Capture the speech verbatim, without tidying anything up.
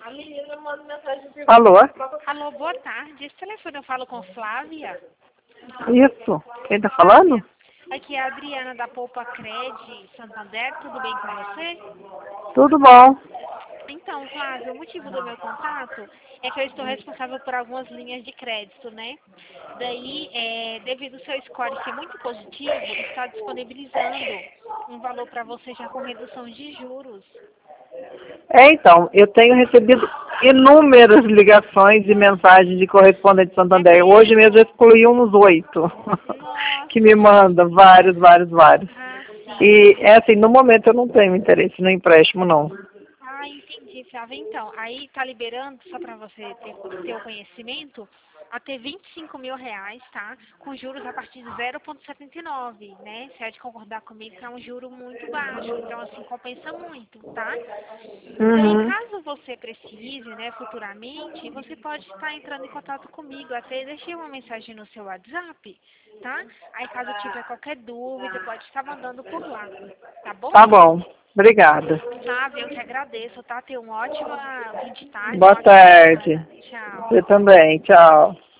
A menina manda mensagem de... Alô? Alô, boa tarde. Esse telefone eu falo com Flávia? Isso. Quem tá falando? Aqui é a Adriana da Poupa Cred Santander. Tudo bem com você? Tudo bom. Então, Flávia, o motivo do meu contato é que eu estou responsável por algumas linhas de crédito, né? Daí, é, devido ao seu score ser muito positivo, está disponibilizando um valor para você já com redução de juros. É, então, eu tenho recebido inúmeras ligações e mensagens de correspondente Santander. É Hoje mesmo? mesmo eu excluí uns oito que me Nossa. mandam vários, vários, vários. Ah, sim. E, é assim, no momento eu não tenho interesse no empréstimo, não. Ah, entendi, Flávia. Então, aí tá liberando, só para você ter, ter o conhecimento, até vinte e cinco mil reais, tá? Com juros a partir de zero vírgula setenta e nove, né? Você há de concordar comigo que é um juro muito baixo, então assim, compensa muito, tá? Daí, Uhum. caso você precise, né, futuramente, você pode estar entrando em contato comigo, até deixei uma mensagem no seu WhatsApp, tá? Aí, caso tiver qualquer dúvida, pode estar mandando por lá, tá bom? Tá bom. Obrigada. Flávia, eu que agradeço, tá? Tenha uma ótima fim de tarde, uma Boa ótima tarde. semana. Tchau. Você também. Tchau.